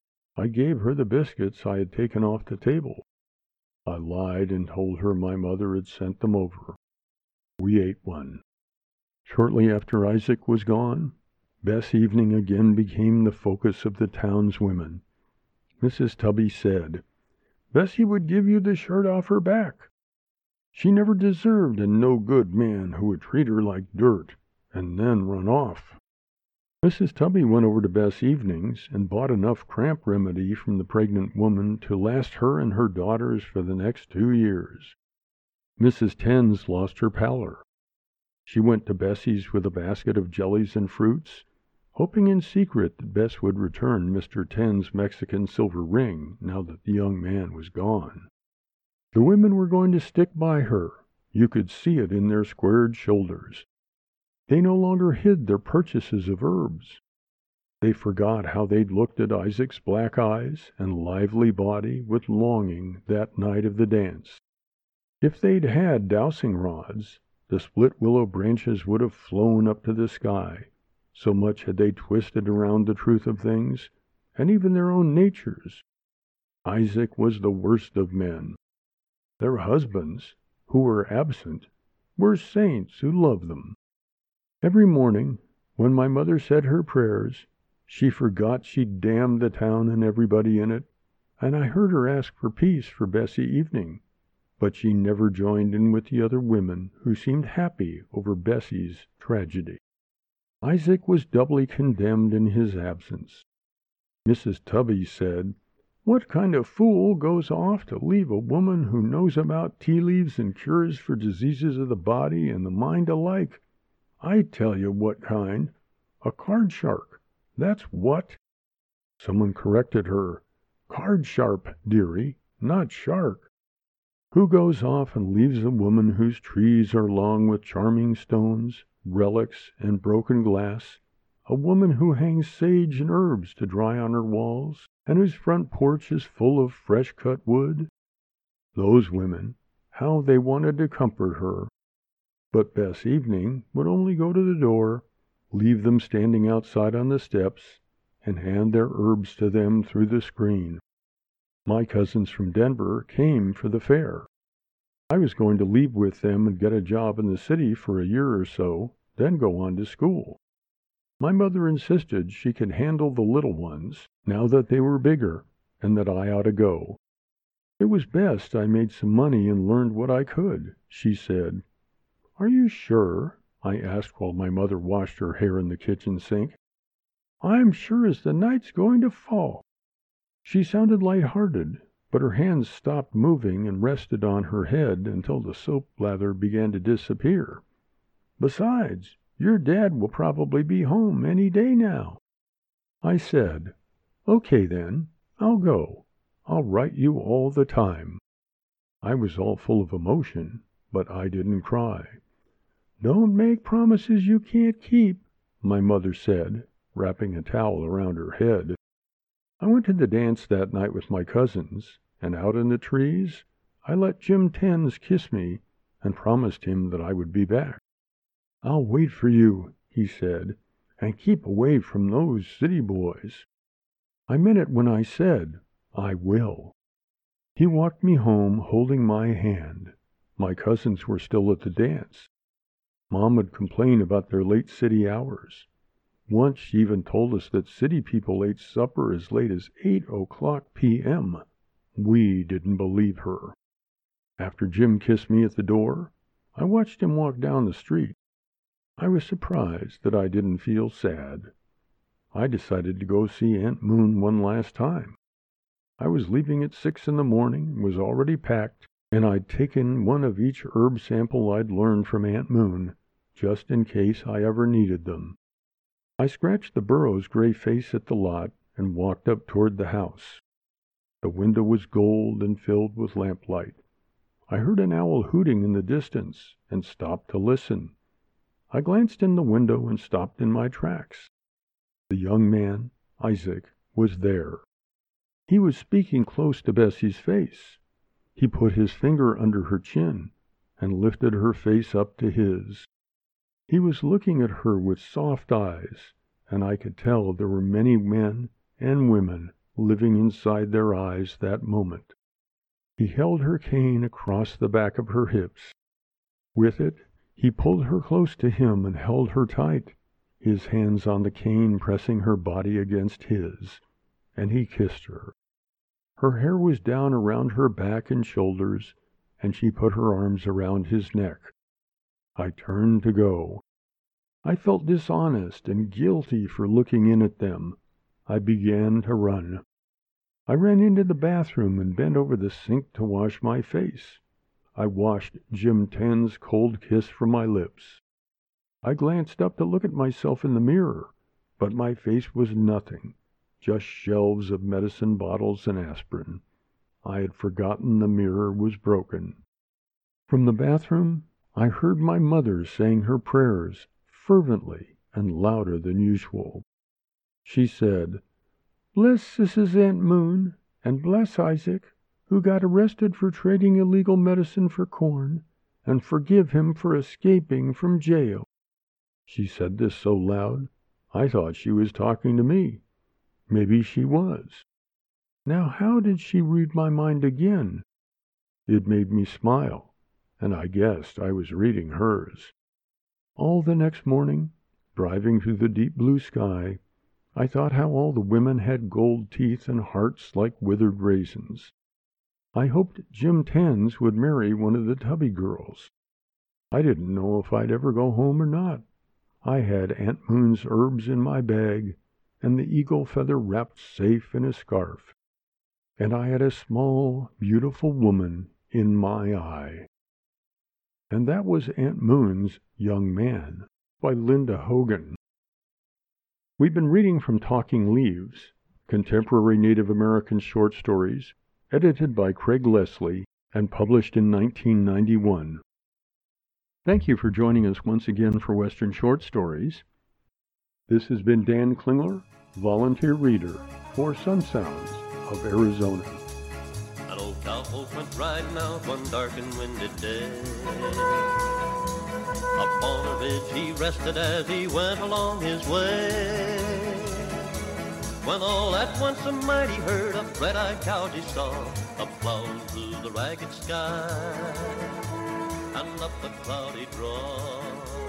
I gave her the biscuits I had taken off the table. I lied and told her my mother had sent them over. we ate one. Shortly after Isaac was gone, Bess Evening again became the focus of the town's women. Mrs. Tubby said, "Bessie would give you the shirt off her back. She never deserved a no-good man who would treat her like dirt and then run off." Mrs. Tubby went over to Bess Evenings and bought enough cramp remedy from the pregnant woman to last her and her daughters for the next 2 years. Mrs. Tens lost her pallor. She went to Bessie's with a basket of jellies and fruits, hoping in secret that Bess would return Mr. Tens' Mexican silver ring now that the young man was gone. The women were going to stick by her. You could see it in their squared shoulders. They no longer hid their purchases of herbs. They forgot how they'd looked at Isaac's black eyes and lively body with longing that night of the dance. If they'd had dowsing rods, the split willow branches would have flown up to the sky, so much had they twisted around the truth of things, and even their own natures. Isaac was the worst of men. Their husbands, who were absent, were saints who loved them. Every morning, when my mother said her prayers, she forgot she'd damned the town and everybody in it, and I heard her ask for peace for Bessie Evening, but she never joined in with the other women who seemed happy over Bessie's tragedy. Isaac was doubly condemned in his absence. Mrs. Tubby said, "What kind of fool goes off to leave a woman who knows about tea leaves and cures for diseases of the body and the mind alike? I tell you what kind. A card shark. That's what." Someone corrected her. "Card sharp, dearie, not shark. Who goes off and leaves a woman whose trees are long with charming stones, relics, and broken glass, a woman who hangs sage and herbs to dry on her walls, and whose front porch is full of fresh-cut wood?" Those women, how they wanted to comfort her! But Bess Evening would only go to the door, leave them standing outside on the steps, and hand their herbs to them through the screen. My cousins from Denver came for the fair. I was going to leave with them and get a job in the city for a year or so, then go on to school. My mother insisted she could handle the little ones, now that they were bigger, and that I ought to go. It was best I made some money and learned what I could, she said. "Are you sure?" I asked while my mother washed her hair in the kitchen sink. "I'm sure as the night's going to fall." She sounded light-hearted, but her hands stopped moving and rested on her head until the soap lather began to disappear. "Besides, your dad will probably be home any day now." I said, "Okay then, I'll go. I'll write you all the time." I was all full of emotion, but I didn't cry. "Don't make promises you can't keep," my mother said, wrapping a towel around her head. I went to the dance that night with my cousins, and out in the trees, I let Jim Tens kiss me and promised him that I would be back. "I'll wait for you," he said, "and keep away from those city boys." I meant it when I said, "I will." He walked me home holding my hand. My cousins were still at the dance. Mom would complain about their late city hours. Once she even told us that city people ate supper as late as 8:00 p.m. We didn't believe her. After Jim kissed me at the door, I watched him walk down the street. I was surprised that I didn't feel sad. I decided to go see Aunt Moon one last time. I was leaving at 6 in the morning, was already packed, and I'd taken one of each herb sample I'd learned from Aunt Moon, just in case I ever needed them. I scratched the burro's gray face at the lot and walked up toward the house. The window was gold and filled with lamplight. I heard an owl hooting in the distance and stopped to listen. I glanced in the window and stopped in my tracks. The young man, Isaac, was there. He was speaking close to Bessie's face. He put his finger under her chin and lifted her face up to his. He was looking at her with soft eyes, and I could tell there were many men and women living inside their eyes that moment. He held her cane across the back of her hips. With it, He pulled her close to him and held her tight, his hands on the cane pressing her body against his, and he kissed her. Her hair was down around her back and shoulders, and she put her arms around his neck. I turned to go. I felt dishonest and guilty for looking in at them. I began to run. I ran into the bathroom and bent over the sink to wash my face. I washed Jim Tenn's cold kiss from my lips. I glanced up to look at myself in the mirror, but my face was nothing, just shelves of medicine bottles and aspirin. I had forgotten the mirror was broken. From the bathroom, I heard my mother saying her prayers fervently and louder than usual. She said, "Bless Sis's Aunt Moon, and bless Isaac, who got arrested for trading illegal medicine for corn, and forgive him for escaping from jail." She said this so loud, I thought she was talking to me. Maybe she was. Now how did she read my mind again? It made me smile, and I guessed I was reading hers. All the next morning, driving through the deep blue sky, I thought how all the women had gold teeth and hearts like withered raisins. I hoped Jim Tenn's would marry one of the Tubby girls. I didn't know if I'd ever go home or not. I had Aunt Moon's herbs in my bag, and the eagle feather wrapped safe in a scarf. And I had a small, beautiful woman in my eye. And that was Aunt Moon's Young Man, by Linda Hogan. We've been reading from Talking Leaves, contemporary Native American short stories, edited by Craig Leslie and published in 1991. Thank you for joining us once again for Western Short Stories. This has been Dan Klingler, volunteer reader for Sun Sounds of Arizona. An old cowpoke went riding out one dark and windy day. Up on a ridge he rested as he went along his way. When all at once a mighty herd of red-eyed cows he saw, a-plowing through the ragged sky and up the cloudy draw.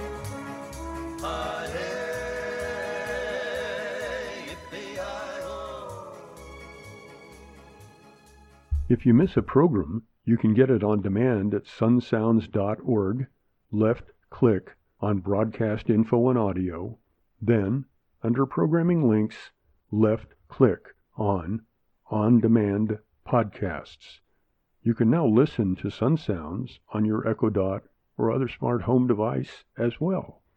If you miss a program, you can get it on demand at sunsounds.org. Left-click on Broadcast Info and Audio. Then, under Programming Links, left-click on On-Demand Podcasts. You can now listen to Sun Sounds on your Echo Dot or other smart home device as well.